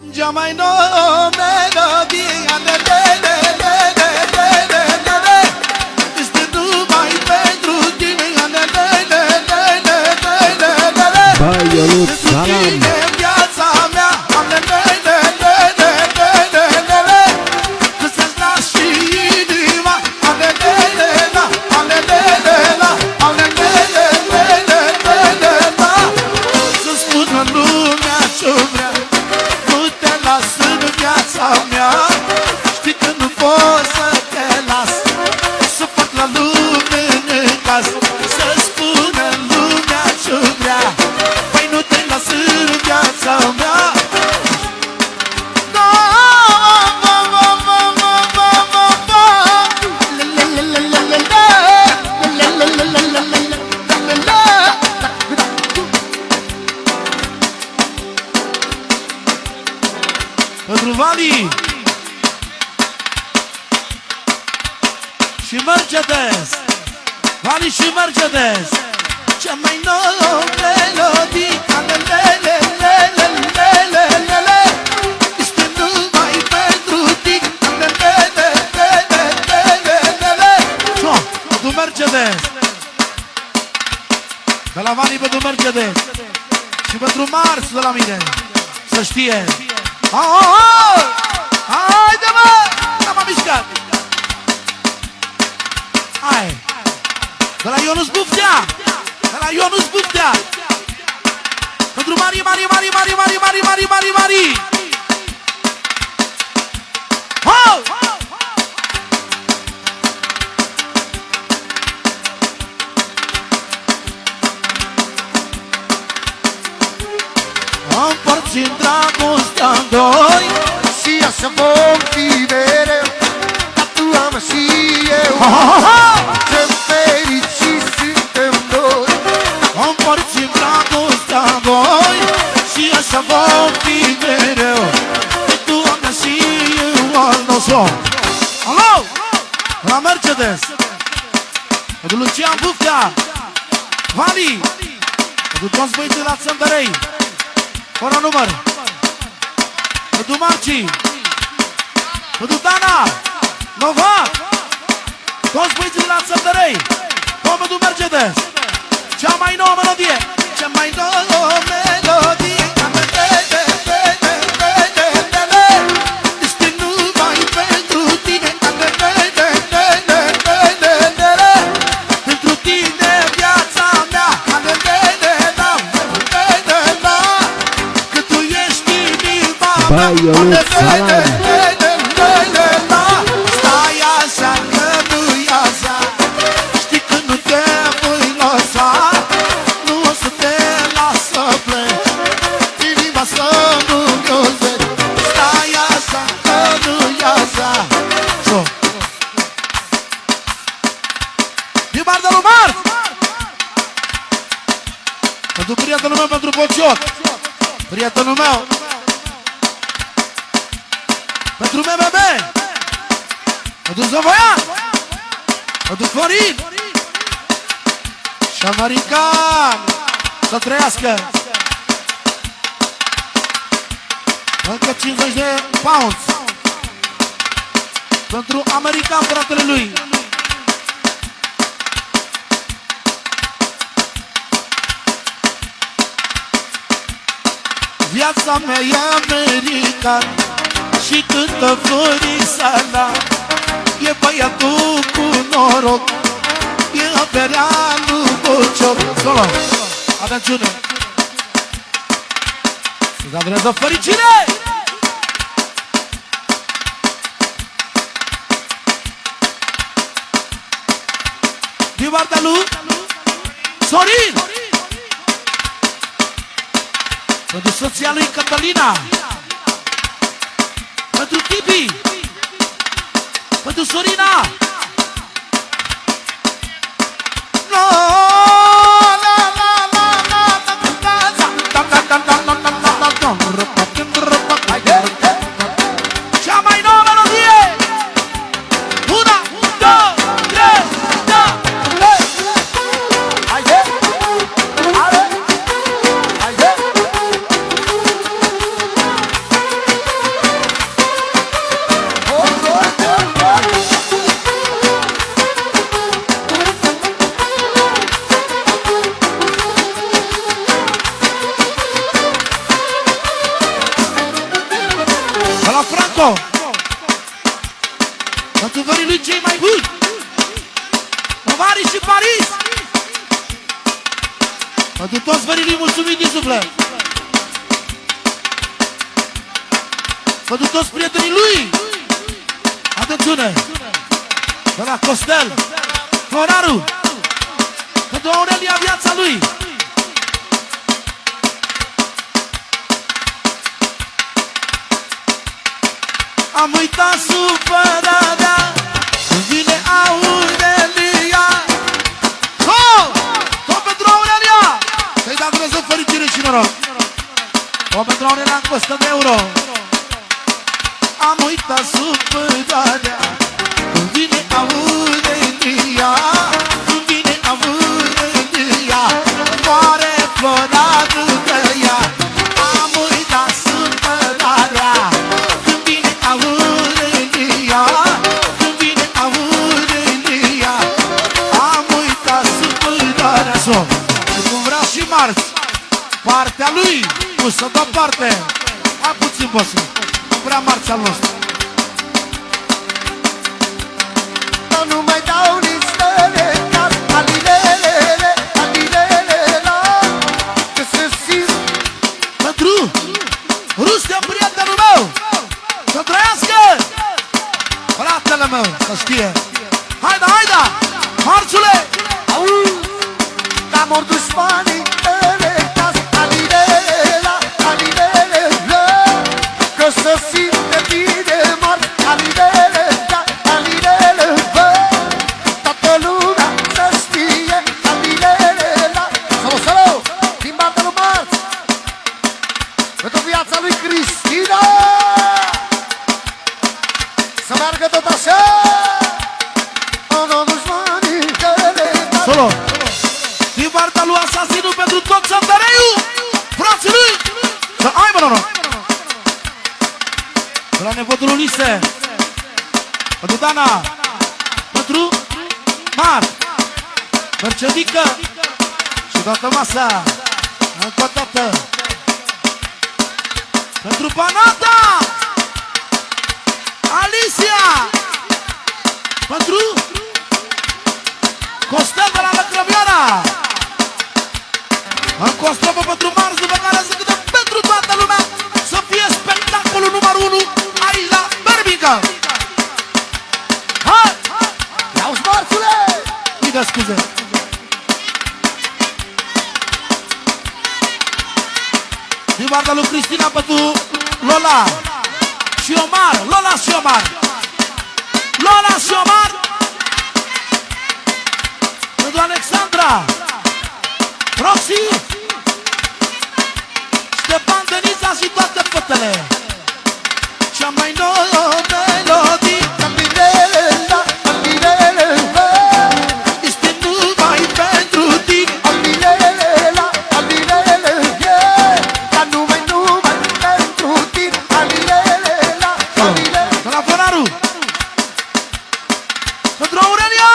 Cea mai nouă melodie este numai pentru tine. Băi, Ionuț, salam! Viața mea să-ți las și inima. Să spună lumea ce-o vrea, nu te las în viața mea. Știi că nu pot să te las, să fac la lume în caz. Să spună lumea ce-o vrea, păi nu te las în viața mea. Pentru Vali și Mercedes, Vali și Mercedes, cea mai nouă melodie este numai pentru tine. Pentru Mercedes, de la Vali pentru Mercedes și pentru Mars de la mine, să știe. Haide, mă! N-am mișcat! Hai! De la Ionuț Buftea! De la Ionuț Buftea! Pentru Mari! Ho! Împărțim dragostea-n doi și așa vom fi mereu, ca tu am și eu. Ce fericiți suntem noi. Împărțim dragostea-n doi și așa vom fi mereu, ca tu am și eu al nostru. Alo! La Mercedes, pentru Lucian Buftea, Vali, pentru toți băieții la Țăndărei, fără număr, pentru Marci, pentru Dana, Nova, toți băieții la Țăndărei, tot pentru Mercedes, cea mai nouă melodie, cea mai nouă melodie, este numai pentru tine, pentru tine viața mea. Băi, Ionuț, salam! Stai așa că nu-i așa, știi că nu te voi lăsa, nu o să te las să pleci, inima să nu-mi iosesc. Stai așa că nu-i așa. Din bar de lumar, pentru prietenul meu, pentru Bocioc, prietenul meu, pentru MBB, pentru Zăvoian, pentru Florin și American, să trăiască. Încă 50 de pounds pentru American, fratele lui. Viața mea e American și cântă Florisana, e băiatul cu noroc, e averea lui Bocioc. Solo, atențiune, să-ți adresă fericire! Din partea lui Sorin, pentru soția lui Catalina, pentru Tibi, pentru Sorina. Cea mai nouă melodie. 1, 2, 3, da! Haide! Haide! Haide! Marco! Pentru vării lui cei mai buni! Mari și Paris! Pentru toți vării lui mulțumim din suflet! Pentru toți prietenii lui! Atențiune! De la Costel! Floraru! Pentru Aurelia viața lui! Am uitat supărarea când vine Aurelia. Tot pentru Aurelia! Să-i dea Dumnezeu fericire și noroc! Tot pentru Aurelia în 100 de euro. Am uitat supărarea când vine Aurelia. Când vine Aurelia, moare Floraru de ea. Am uitat supărarea când vine Aurelia. Când vine Aurelia, am uitat supărarea. Și cum vrea și marți, partea lui pusă deoparte. Hai puțin, bossul, nu vrea marți al nostru. Nu mai dau nici stele, dar alilele, alilele, la că se simt. Pentru Rustia, prietenul meu, să trăiască fratele meu, să știe. Haida, haida, marțule! Dar mor dușmanii tăle, caz alilele, la alilele, la că se simte bine, mor alilele, la alilele, la toată lumea să știe, alilele, la salut, din banda lui Marț, pentru viața lui Cristina, să meargă tot așa. Solo! Din partea lui Asasinul pentru tot Săntăreiu! Frații lui! Să aibă noroc! De la nepotul Ulise! Pentru Dana! Pentru Mar! Mercedică! Și toată masa! Încă o dată! Pentru Panata! Alicia! Pentru Costel de la Lăcrămioara! Încă o strofă pentru Mars, după care să câte pentru toată lumea să fie spectacolul numărul 1 aici la Birmingham! Hai! Ia-uși, Marțule! Îi dă scuze! Din partea lui Cristina pentru Lola și Omar! Lola și Omar! Lola și Omar! Pentru Alexandra, Roxy, Ștefan, Denisa și toate fetele. Cea mai nouă melodie, Alilele, la alilele, la este numai pentru tine. alilele, la alilele, yeah. Dar numai pentru tine, alilele, la alilele. De la Floraru, pentru Aurelia,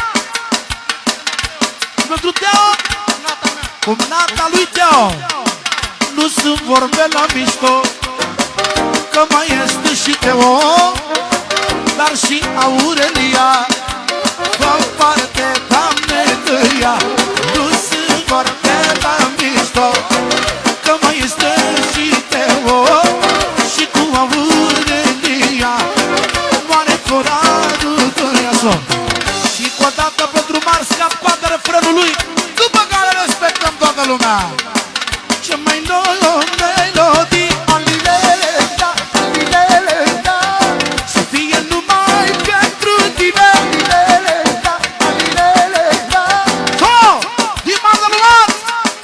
pentru Teo, cum nata lui Teo. Nu sunt vorbe la mișto, că mai este și Teo, dar și Aurelia. Fă parte, Doamne, de ea. Nu sunt vorbe la mișto, că mai este și Teo, și cu Aurelia. Moare Floraru de ea. Și cu o dată pentru Mars, cap-coadă refrenul lui, după care respectăm toată lumea. Ce mai nouă melodie, Alilele, da, alilele, da, să fie numai pentru tine. alilele, da, alilele, da. Din partea lui Mars,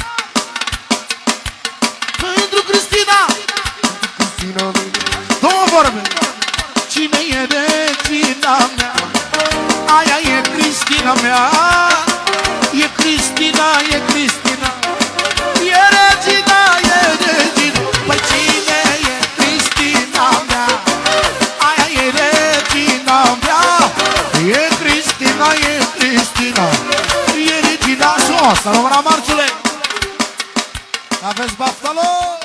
pentru Cristina, două vorbe. Cine e regina mea? Aia e Cristina mea. E Cristina, e Cristina. E regina, e regina. Păi cine e Cristina mea? Aia e regina mea. E Cristina, e Cristina. E regina. Să rămână, Marțule. Aveți baftală?